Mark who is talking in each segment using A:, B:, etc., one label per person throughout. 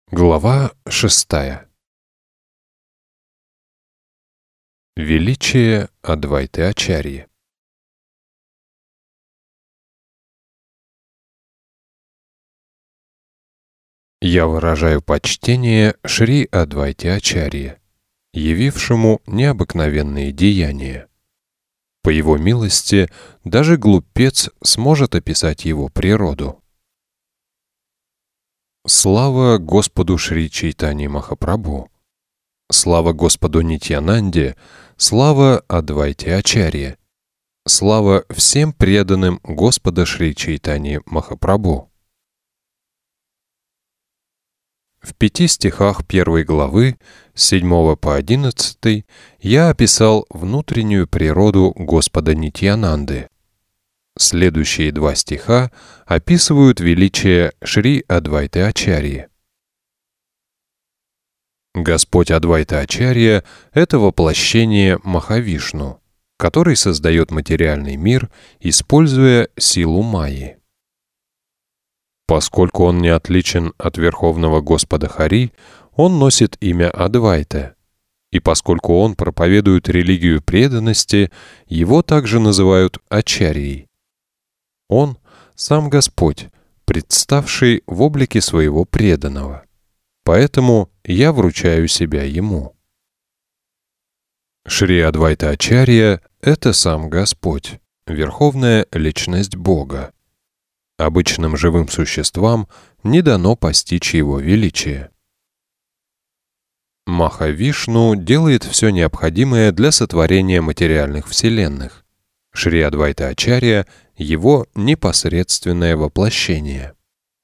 A: Глава 6. Величие Адвайты Ачарьи. Я выражаю почтение Шри Адвайте Ачарье, явившему необыкновенные деяния. По его милости даже глупец сможет описать его природу. Слава Господу Шри Чайтанье Махапрабху! Слава Господу Нитьянанде! Слава Адвайте Ачарье! Слава всем преданным Господа Шри Чайтанье Махапрабху! В 5 стихах 1 главы, с 7 по 11, я описал внутреннюю природу Господа Нитьянанды. Следующие 2 стиха описывают величие Шри Адвайты Ачарьи. Господь Адвайта Ачарья — это воплощение Махавишну, который создает материальный мир, используя силу Майи. Поскольку он не отличен от Верховного Господа Хари, он носит имя Адвайта. И поскольку он проповедует религию преданности, его также называют Ачарьей. Он — сам Господь, представший в облике своего преданного. Поэтому я вручаю себя ему. Шри Адвайта Ачарья — это сам Господь, верховная личность Бога. Обычным живым существам не дано постичь его величие. Махавишну делает все необходимое для сотворения материальных вселенных. Шри Адвайта Ачарья — его непосредственное воплощение.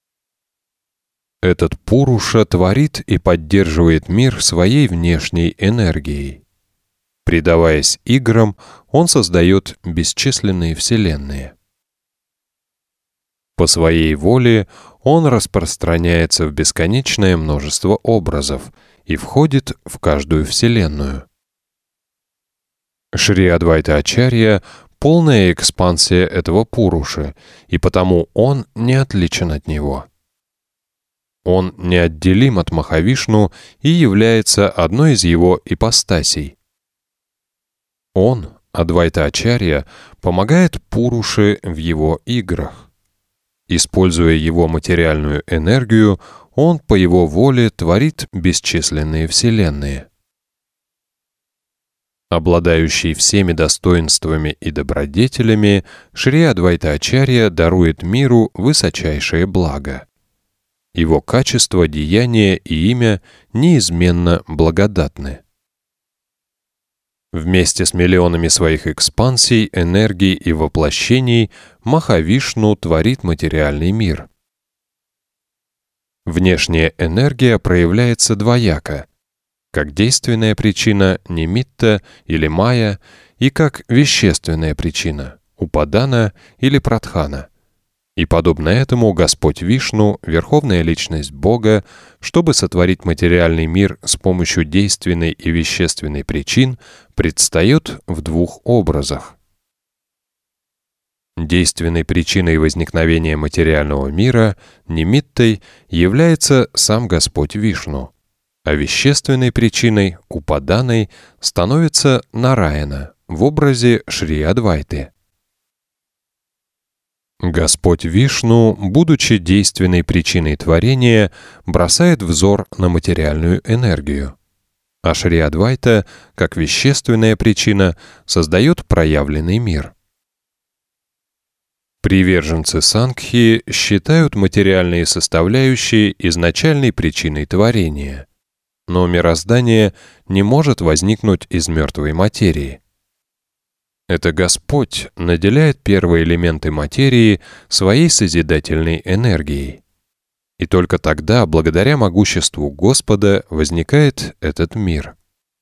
A: Этот Пуруша творит и поддерживает мир своей внешней энергией. Предаваясь играм, он создает бесчисленные вселенные. По своей воле он распространяется в бесконечное множество образов и входит в каждую вселенную. Шри Адвайта Ачарья — полная экспансия этого Пуруши, и потому он не отличен от него. Он неотделим от Махавишну и является одной из его ипостасей. Он, Адвайта Ачарья, помогает Пуруше в его играх. Используя его материальную энергию, он по его воле творит бесчисленные вселенные. Обладающий всеми достоинствами и добродетелями, Шри Адвайта Ачарья дарует миру высочайшее благо. Его качество, деяние и имя неизменно благодатны. Вместе с миллионами своих экспансий, энергий и воплощений Махавишну творит материальный мир. Внешняя энергия проявляется двояко, как действенная причина Нимитта или Майя и как вещественная причина Упадана или Прадхана. И подобно этому Господь Вишну, верховная личность Бога, чтобы сотворить материальный мир с помощью действенной и вещественной причин, предстает в 2 образах. Действенной причиной возникновения материального мира, Нимиттой, является сам Господь Вишну, а вещественной причиной, Упаданой, становится Нараяна в образе Шри Адвайты. Господь Вишну, будучи действенной причиной творения, бросает взор на материальную энергию, а Шри Адвайта, как вещественная причина, создает проявленный мир. Приверженцы Сангхи считают материальные составляющие изначальной причиной творения, но мироздание не может возникнуть из мертвой материи. Это Господь наделяет первые элементы материи своей созидательной энергией. И только тогда, благодаря могуществу Господа, возникает этот мир.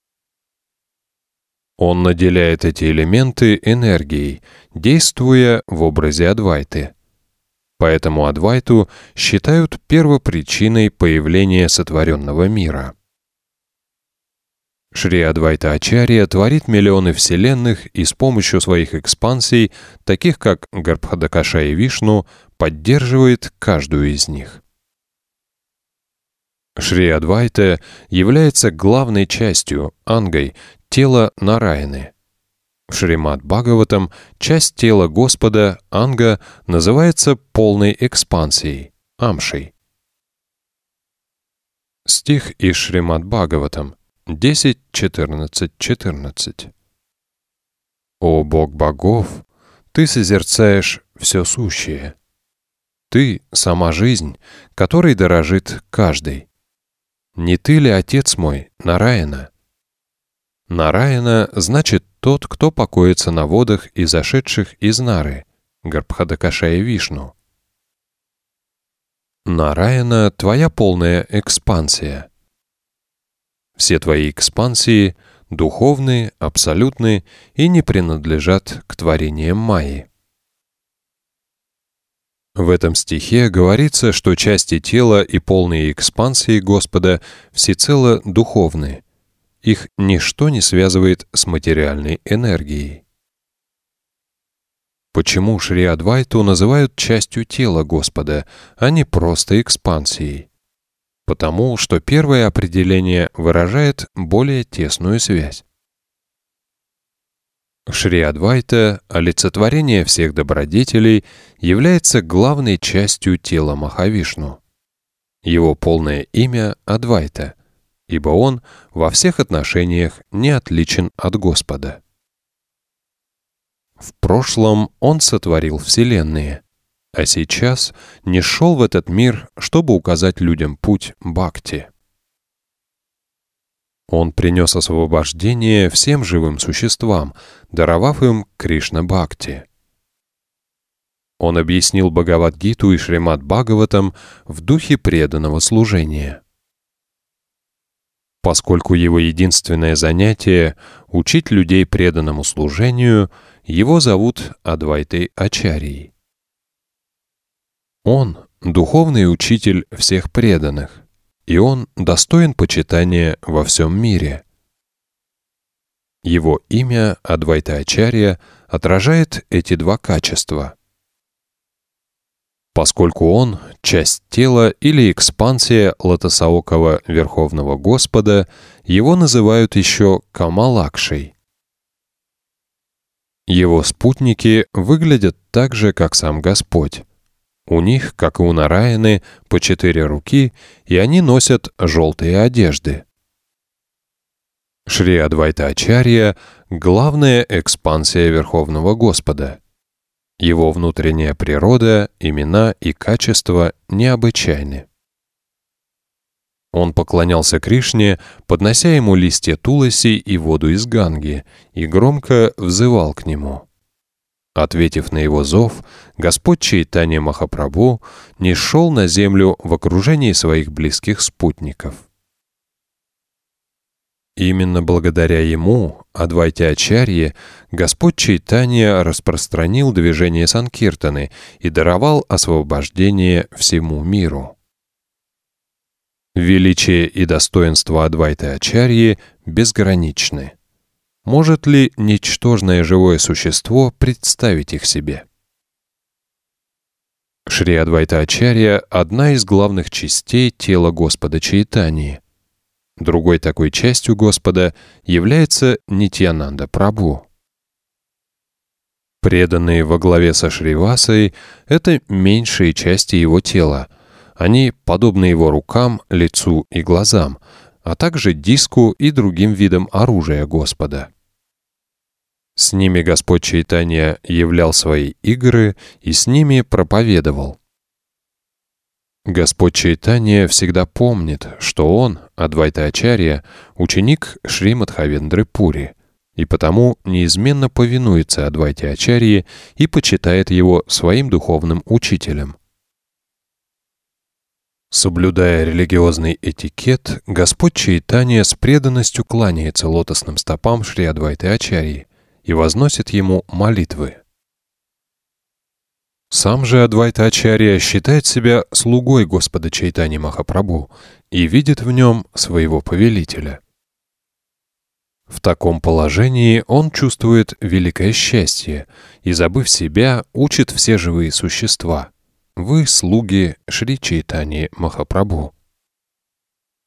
A: Он наделяет эти элементы энергией, действуя в образе Адвайты. Поэтому Адвайту считают первопричиной появления сотворенного мира. Шри Адвайта Ачарья творит миллионы вселенных и с помощью своих экспансий, таких как Гарбхадакаша и Вишну, поддерживает каждую из них. Шри Адвайта Ачарья — это сам Господь, верховная личность Бога. Его качество, деяние и имя неизменно благодатны. Шри Адвайта является главной частью, ангой, тела Нараяны. В Шримад Бхагаватам часть тела Господа, анга, называется полной экспансией, амшей. Стих из Шримад Бхагаватам 10.14.14. «О Бог богов, Ты созерцаешь все сущее. Ты — сама жизнь, которой дорожит каждый. Не Ты ли, Отец мой, Нараяна?» Нараяна значит тот, кто покоится на водах, изошедших из Нары, Гарбхадакашая Вишну. Нараяна — твоя полная экспансия. Все твои экспансии духовные, абсолютные и не принадлежат к творениям Майи. В этом стихе говорится, что части тела и полные экспансии Господа всецело духовны. Их ничто не связывает с материальной энергией. Почему Шри Адвайту называют частью тела Господа, а не просто экспансией? Потому что первое определение выражает более тесную связь. Шри Адвайта, олицетворение всех добродетелей, является главной частью тела Махавишну. Его полное имя — Адвайта, ибо он во всех отношениях не отличен от Господа. В прошлом он сотворил вселенные, а сейчас нишел в этот мир, чтобы указать людям путь бхакти. Он принес освобождение всем живым существам, даровав им Кришна-бхакти. Он объяснил Бхагавад-гиту и Шримад Бхагаватам в духе преданного служения. Поскольку его единственное занятие — учить людей преданному служению, его зовут Адвайтой Ачарьей. Он — духовный учитель всех преданных, и он достоин почитания во всем мире. Его имя Адвайта Ачарья отражает эти два качества. Поскольку он — часть тела или экспансия лотосоокого Верховного Господа, его называют еще Камалакшей. Его спутники выглядят так же, как сам Господь. У них, как и у Нараяны, по 4 руки, и они носят желтые одежды. Шри Адвайта Ачарья — главная экспансия Верховного Господа. Его внутренняя природа, имена и качества необычайны. Он поклонялся Кришне, поднося ему листья туласи и воду из Ганги, и громко взывал к нему. Ответив на его зов, Господь Чайтанья Махапрабху нисшел на землю в окружении своих близких спутников. Именно благодаря ему, Адвайте Ачарье, Господь Чайтанья распространил движение Санкиртаны и даровал освобождение всему миру. Величие и достоинство Адвайты Ачарьи безграничны. Может ли ничтожное живое существо представить их себе? Шри Адвайта Ачарья — одна из главных частей тела Господа Чайтаньи. Другой такой частью Господа является Нитьянанда Прабху. Преданные во главе со Шривасой — это меньшие части его тела. Они подобны его рукам, лицу и глазам, а также диску и другим видам оружия Господа. С ними Господь Чайтанья являл свои игры и с ними проповедовал. Господь Чайтанья всегда помнит, что он, Адвайта Ачарья, ученик Шри Мадхавендры Пури, и потому неизменно повинуется Адвайте Ачарье и почитает его своим духовным учителем. Соблюдая религиозный этикет, Господь Чайтанья с преданностью кланяется лотосным стопам Шри Адвайты Ачарьи и возносит ему молитвы. Сам же Адвайта Ачарья считает себя слугой Господа Чайтаньи Махапрабху и видит в нем своего повелителя. В таком положении он чувствует великое счастье и, забыв себя, учит все живые существа. Вы слуги Шри Чайтаньи Махапрабху.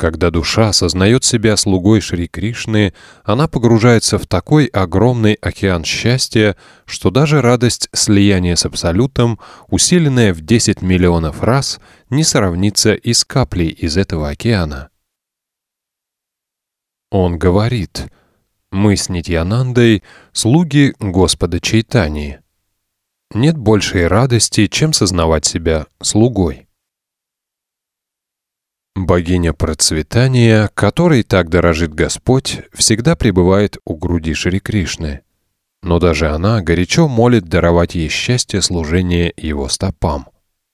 A: Когда душа осознает себя слугой Шри Кришны, она погружается в такой огромный океан счастья, что даже радость слияния с Абсолютом, усиленная в 10 миллионов раз, не сравнится и с каплей из этого океана. Он говорит: «Мы с Нитьянандой — слуги Господа Чайтаньи». Нет большей радости, чем сознавать себя слугой. Богиня процветания, которой так дорожит Господь, всегда пребывает у груди Шри Кришны. Но даже она горячо молит даровать ей счастье служения Его стопам.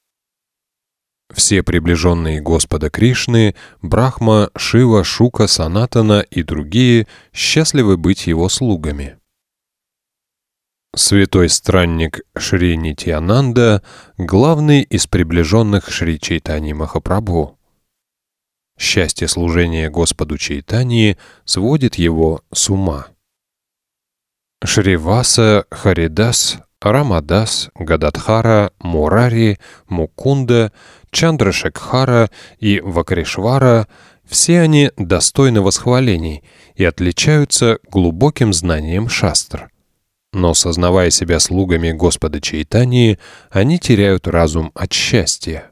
A: Все приближенные Господа Кришны, Брахма, Шива, Шука, Санатана и другие счастливы быть Его слугами. Святой странник Шри Нитьянанда — главный из приближенных Шри Чайтаньи Махапрабху. Счастье служения Господу Чайтаньи сводит его с ума. Шриваса, Харидас, Рамадас, Гададхара, Мурари, Мукунда, Чандрашекхара и Вакришвара — все они достойны восхвалений и отличаются глубоким знанием шастр. Но, сознавая себя слугами Господа Чайтаньи, они теряют разум от счастья.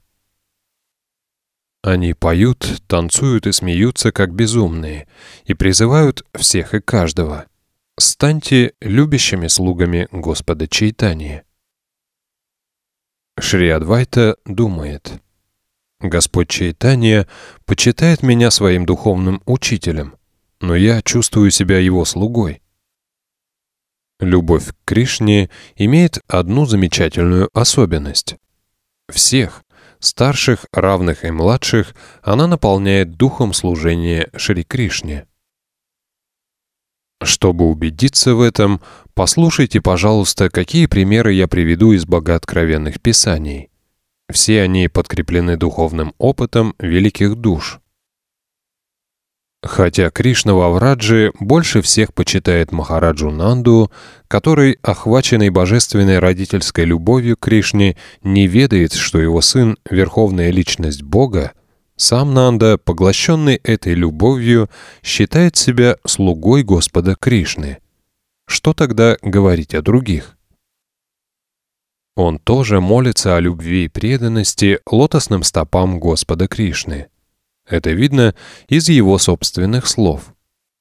A: Они поют, танцуют и смеются, как безумные, и призывают всех и каждого: «Станьте любящими слугами Господа Чайтаньи». Шри Адвайта думает: «Господь Чайтанья почитает меня своим духовным учителем, но я чувствую себя его слугой». Любовь к Кришне имеет одну замечательную особенность. Всех, старших, равных и младших, она наполняет духом служения Шри Кришне. Чтобы убедиться в этом, послушайте, пожалуйста, какие примеры я приведу из богооткровенных писаний. Все они подкреплены духовным опытом великих душ. Хотя Кришна во Враджи больше всех почитает Махараджу Нанду, который, охваченный божественной родительской любовью к Кришне, не ведает, что его сын — верховная личность Бога, сам Нанда, поглощенный этой любовью, считает себя слугой Господа Кришны. Что тогда говорить о других? Он тоже молится о любви и преданности лотосным стопам Господа Кришны. Это видно из его собственных слов.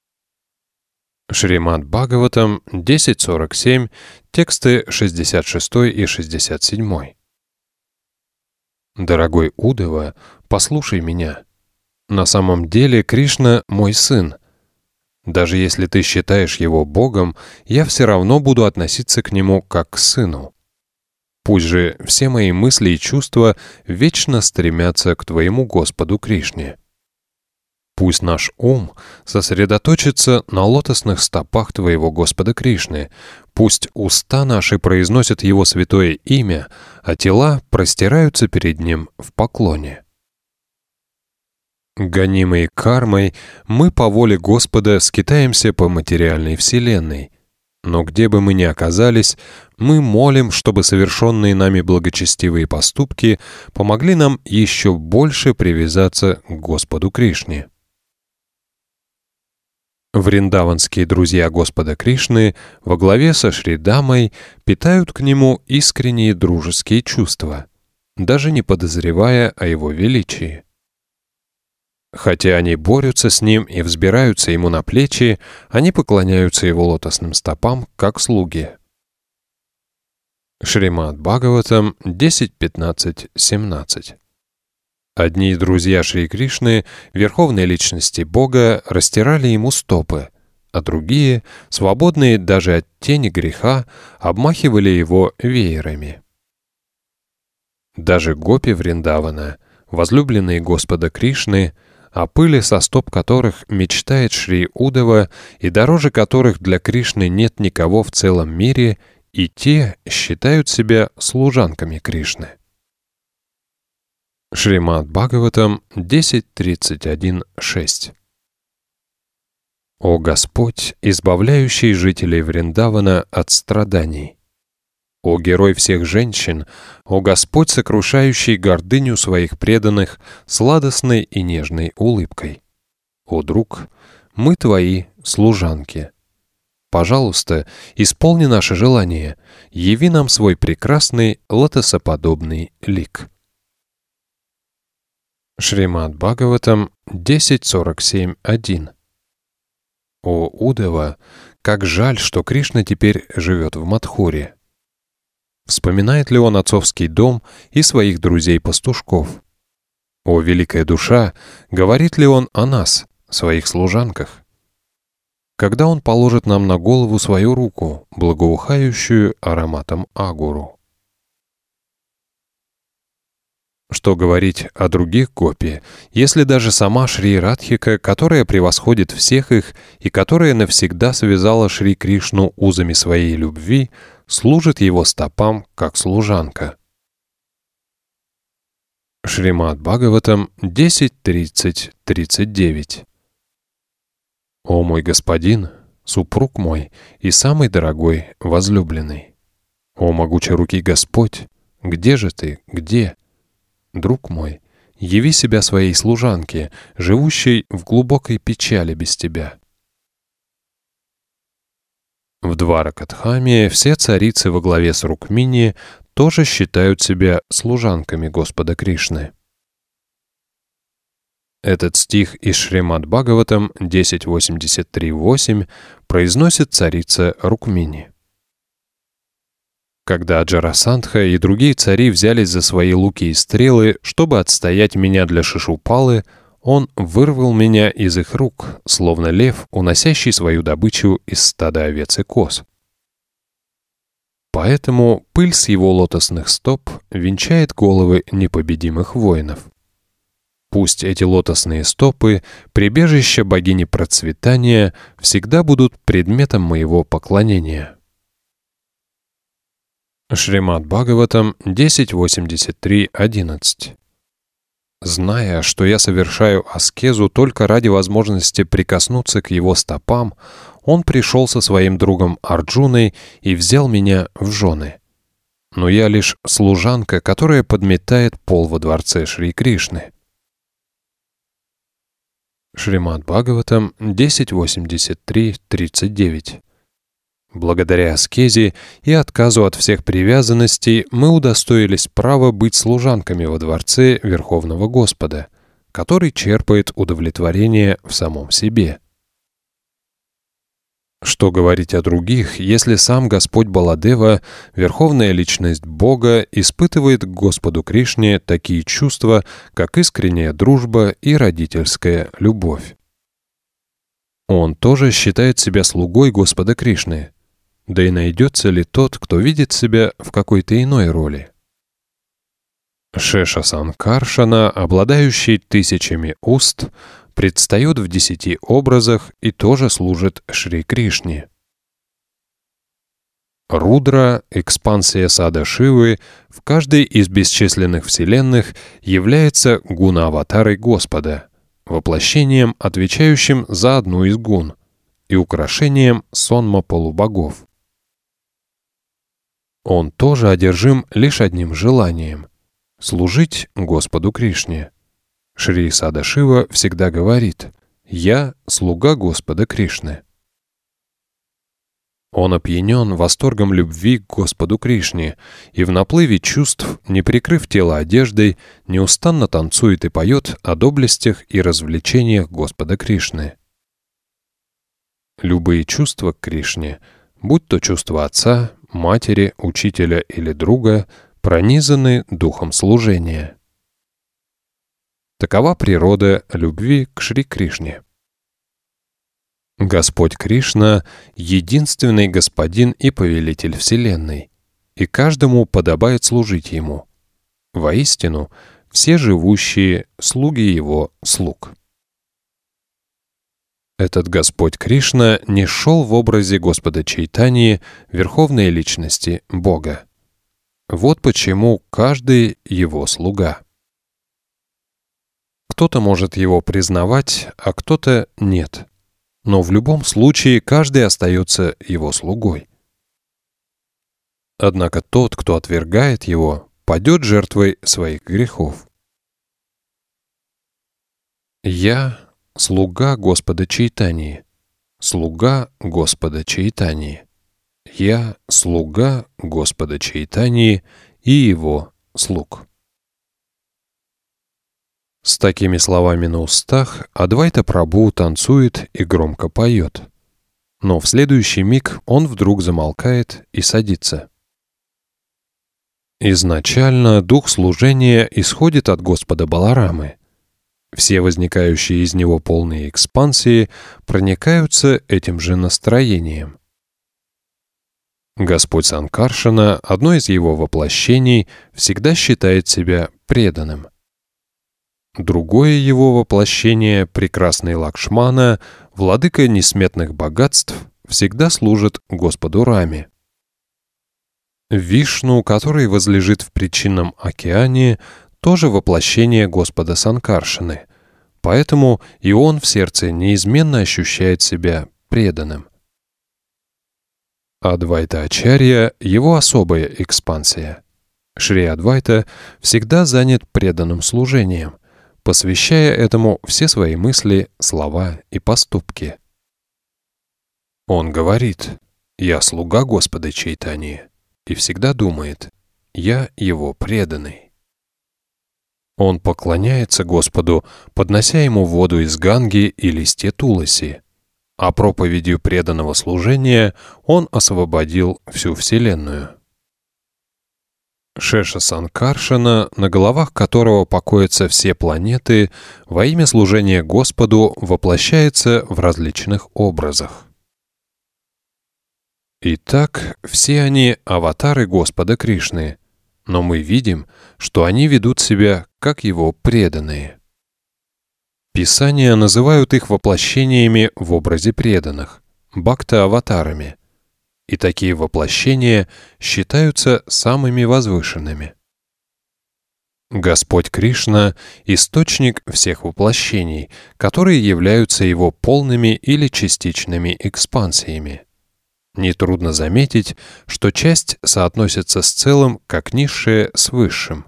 A: Шримад Бхагаватам 10.47, тексты 66 и 67. «Дорогой Удава, послушай меня. На самом деле Кришна — мой сын. Даже если ты считаешь его Богом, я все равно буду относиться к нему как к сыну. Пусть же все мои мысли и чувства вечно стремятся к твоему Господу Кришне. Пусть наш ум сосредоточится на лотосных стопах твоего Господа Кришны, пусть уста наши произносят его святое имя, а тела простираются перед ним в поклоне. Гонимые кармой, мы по воле Господа скитаемся по материальной вселенной. Но где бы мы ни оказались, мы молим, чтобы совершенные нами благочестивые поступки помогли нам еще больше привязаться к Господу Кришне. Вриндаванские друзья Господа Кришны во главе со Шридамой питают к нему искренние дружеские чувства, даже не подозревая о его величии. Хотя они борются с ним и взбираются ему на плечи, они поклоняются его лотосным стопам, как слуги. Шримад Бхагаватам 10.15.17. Одни друзья Шри Кришны, верховной личности Бога, растирали ему стопы, а другие, свободные даже от тени греха, обмахивали его веерами. Даже гопи Вриндавана, возлюбленные Господа Кришны, о пыли со стоп которых мечтает Шри Удава и дороже которых для Кришны нет никого в целом мире, и те считают себя служанками Кришны. Шримад Бхагаватам 10.31.6. О Господь, избавляющий жителей Вриндавана от страданий! О герой всех женщин! О Господь, сокрушающий гордыню своих преданных сладостной и нежной улыбкой! О, друг, мы твои служанки. Пожалуйста, исполни наше желание, яви нам свой прекрасный лотосоподобный лик. Шримад Бхагаватам 10.47.1. О Удава, как жаль, что Кришна теперь живет в Мадхуре. Вспоминает ли он отцовский дом и своих друзей-пастушков? О великая душа, говорит ли он о нас, своих служанках? Когда он положит нам на голову свою руку, благоухающую ароматом агуру? Что говорить о других гопи, если даже сама Шри Радхика, которая превосходит всех их и которая навсегда связала Шри Кришну узами своей любви, служит его стопам как служанка? Шримад Бхагаватам 10.30.39. О мой господин, супруг мой и самый дорогой возлюбленный! О могучерукий Господь, где же ты, где? Друг мой, яви себя своей служанке, живущей в глубокой печали без тебя. В Дваракатхаме все царицы во главе с Рукмини тоже считают себя служанками Господа Кришны. Этот стих из Шримад Бхагаватам 10.83.8 произносит царица Рукмини. Когда Джарасандха и другие цари взялись за свои луки и стрелы, чтобы отстоять меня для Шишупалы, он вырвал меня из их рук, словно лев, уносящий свою добычу из стада овец и коз. Поэтому пыль с его лотосных стоп венчает головы непобедимых воинов. Пусть эти лотосные стопы, прибежище богини процветания, всегда будут предметом моего поклонения. Шримад Бхагаватам 10.83.11. Зная, что я совершаю аскезу только ради возможности прикоснуться к его стопам, он пришел со своим другом Арджуной и взял меня в жены. Но я лишь служанка, которая подметает пол во дворце Шри Кришны. Шримад Бхагаватам 10.83.39. Благодаря аскезе и отказу от всех привязанностей мы удостоились права быть служанками во дворце Верховного Господа, который черпает удовлетворение в самом себе. Что говорить о других, если сам Господь Баладева, Верховная Личность Бога, испытывает к Господу Кришне такие чувства, как искренняя дружба и родительская любовь? Он тоже считает себя слугой Господа Кришны. Да и найдется ли тот, кто видит себя в какой-то иной роли? Шеша Санкаршана, обладающий тысячами уст, предстает в 10 образах и тоже служит Шри Кришне. Рудра, экспансия сада Шивы, в каждой из бесчисленных вселенных является гуна-аватарой Господа, воплощением, отвечающим за одну из гун, и украшением сонма полубогов. Он тоже одержим лишь одним желанием — служить Господу Кришне. Шри Садашива всегда говорит: «Я — слуга Господа Кришны». Он опьянен восторгом любви к Господу Кришне и в наплыве чувств, не прикрыв тело одеждой, неустанно танцует и поет о доблестях и развлечениях Господа Кришны. Любые чувства к Кришне, будь то чувства отца, матери, учителя или друга, пронизаны духом служения. Такова природа любви к Шри Кришне. Господь Кришна — единственный Господин и Повелитель Вселенной, и каждому подобает служить Ему. Воистину, все живущие — слуги Его слуг. Этот Господь Кришна не шел в образе Господа Чайтаньи, Верховной Личности Бога. Вот почему каждый Его слуга. Кто-то может Его признавать, а кто-то нет. Но в любом случае каждый остается Его слугой. Однако тот, кто отвергает Его, падет жертвой своих грехов. Я — слуга Господа Чайтаньи, слуга Господа Чайтаньи. Я слуга Господа Чайтаньи и его слуг. С такими словами на устах Адвайта Прабху танцует и громко поет. Но в следующий миг он вдруг замолкает и садится. Изначально дух служения исходит от Господа Баларамы. Все возникающие из него полные экспансии проникаются этим же настроением. Господь Санкаршана, одно из его воплощений, всегда считает себя преданным. Другое его воплощение, прекрасный Лакшмана, владыка несметных богатств, всегда служит Господу Раме. Вишну, который возлежит в причинном океане, тоже воплощение Господа Санкаршаны, поэтому и он в сердце неизменно ощущает себя преданным. Адвайта Ачарья — его особая экспансия. Шри Адвайта всегда занят преданным служением, посвящая этому все свои мысли, слова и поступки. Он говорит: «Я слуга Господа Чайтаньи», и всегда думает: «Я его преданный». Он поклоняется Господу, поднося ему воду из Ганги и листья туласи, а проповедью преданного служения он освободил всю Вселенную. Шеша Санкаршана, на головах которого покоятся все планеты, во имя служения Господу воплощается в различных образах. Итак, все они аватары Господа Кришны, но мы видим, что они ведут себя как его преданные. Писания называют их воплощениями в образе преданных, бхакта-аватарами, и такие воплощения считаются самыми возвышенными. Господь Кришна — источник всех воплощений, которые являются его полными или частичными экспансиями. Нетрудно заметить, что часть соотносится с целым, как низшее с высшим.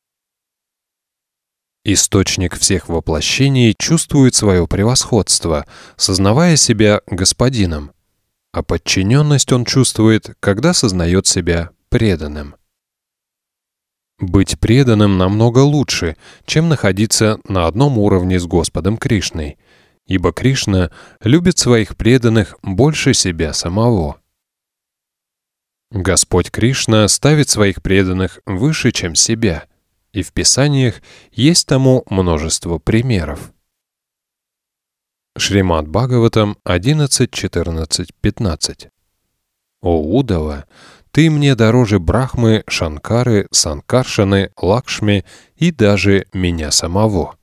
A: Источник всех воплощений чувствует свое превосходство, сознавая себя господином, а подчиненность он чувствует, когда сознает себя преданным. Быть преданным намного лучше, чем находиться на одном уровне с Господом Кришной, ибо Кришна любит своих преданных больше себя самого. Господь Кришна ставит своих преданных выше, чем себя, и в Писаниях есть тому множество примеров. Шримад Бхагаватам 11.14.15. «О Удава, ты мне дороже Брахмы, Шанкары, Санкаршаны, Лакшми и даже меня самого».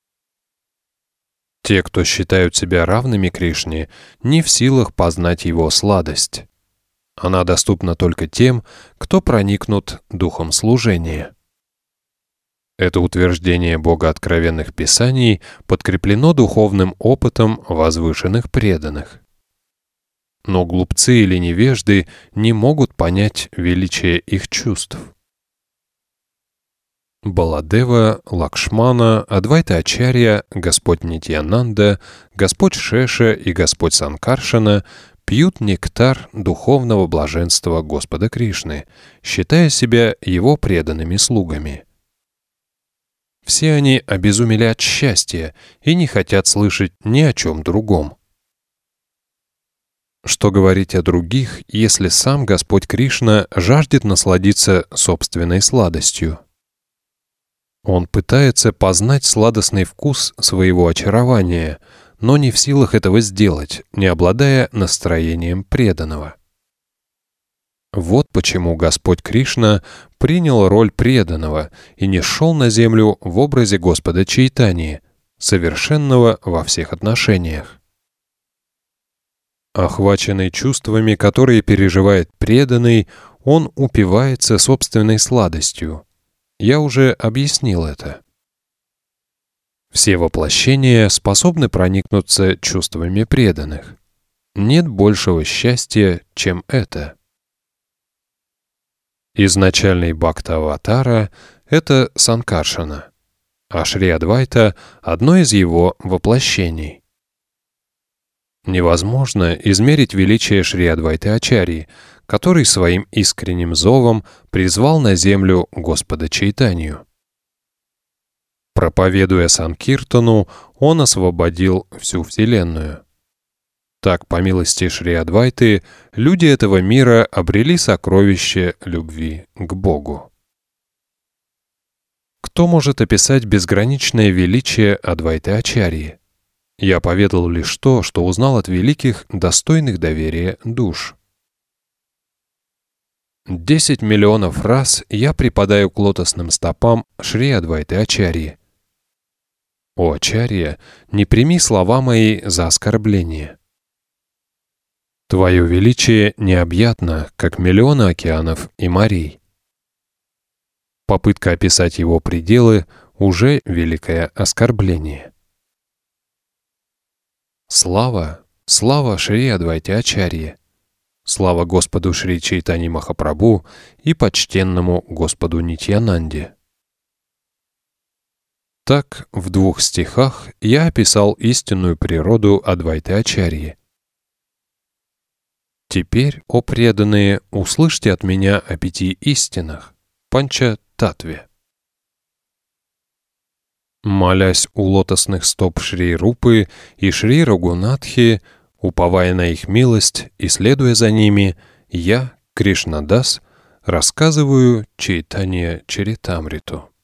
A: Те, кто считают себя равными Кришне, не в силах познать его сладость. Она доступна только тем, кто проникнут духом служения. Это утверждение богооткровенных писаний подкреплено духовным опытом возвышенных преданных. Но глупцы или невежды не могут понять величие их чувств. Баладева, Лакшмана, Адвайта Ачарья, Господь Нитьянанда, Господь Шеша и Господь Санкаршана пьют нектар духовного блаженства Господа Кришны, считая себя его преданными слугами. Все они обезумели от счастья и не хотят слышать ни о чем другом. Что говорить о других, если сам Господь Кришна жаждет насладиться собственной сладостью? Он пытается познать сладостный вкус своего очарования, но не в силах этого сделать, не обладая настроением преданного. Вот почему Господь Кришна принял роль преданного и не шел на землю в образе Господа Чайтаньи, совершенного во всех отношениях. Охваченный чувствами, которые переживает преданный, он упивается собственной сладостью. Я уже объяснил это. Все воплощения способны проникнуться чувствами преданных. Нет большего счастья, чем это. Изначальный бхакта-аватара — это Санкаршана, а Шри Адвайта — одно из его воплощений. Невозможно измерить величие Шри Адвайты Ачарьи, который своим искренним зовом призвал на землю Господа Чайтанью. Проповедуя Санкиртану, он освободил всю Вселенную. Так, по милости Шри Адвайты, люди этого мира обрели сокровище любви к Богу. Кто может описать безграничное величие Адвайты Ачарьи? Я поведал лишь то, что узнал от великих, достойных доверия душ. 10 миллионов раз я припадаю к лотосным стопам Шри Адвайты Ачарьи. О Ачарья, не прими слова мои за оскорбление. Твое величие необъятно, как миллионы океанов и морей. Попытка описать его пределы уже великое оскорбление. Слава, слава Шри Адвайте Ачарье, слава Господу Шри Чайтаньи Махапрабху и почтенному Господу Нитьянанде. Так, в 2 стихах я описал истинную природу Адвайты Ачарьи. Теперь, о преданные, услышьте от меня о 5 истинах, Панча-татве. Молясь у лотосных стоп Шри Рупы и Шри Рагунатхи, уповая на их милость и следуя за ними, я, Кришнадас, рассказываю Чайтанья Чаритамриту.